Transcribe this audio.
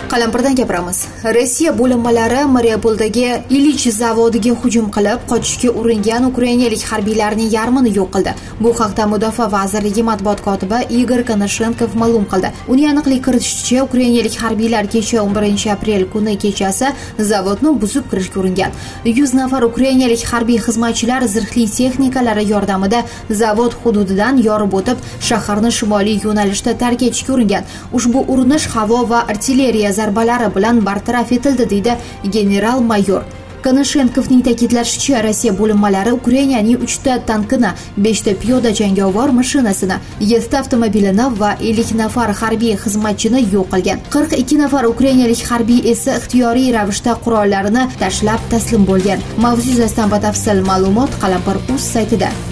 Qalampirdan gapiramiz. Rossiya bo'linmalari Mariupoldagi Ilich zavodiga hujum qilib, qochishga uringan ukrainalik harbiylarning yarmini yo'q qildi. Bu haqda Mudofaa vazirligi matbuot kotibi Igor Konashenkov ma'lum qildi. Uning aniqlik kiritishicha, ukrainalik harbiylar kecha 11-aprel kuni kechasi zavodni buzib kirishga uringan. 100 nafar ukrainalik harbiy xizmatchilar zirhli texnikalari yordamida zavod hududidan yorib o'tib, shaharni shimoliy yo'nalishda tark etishga uringan. Ushbu urinish havo va artilleriya zarbalari bilan bartaraf etildi, deydi general-mayor. Konashenkovning ta'kidlashicha, Rossiya bo'linmalari Ukrainaning 3 ta tankini, 5 ta piyoda jangovar mashinasini, 7 ta avtomobilini va 50 nafar harbiy xizmatchini yo'q qilgan. 42 nafar ukrainalik harbiy esa ixtiyoriy ravishda qurollarini tashlab taslim bo'lgan. Mavzu yuzasidan batafsil ma'lumot Qalampir.uz saytida.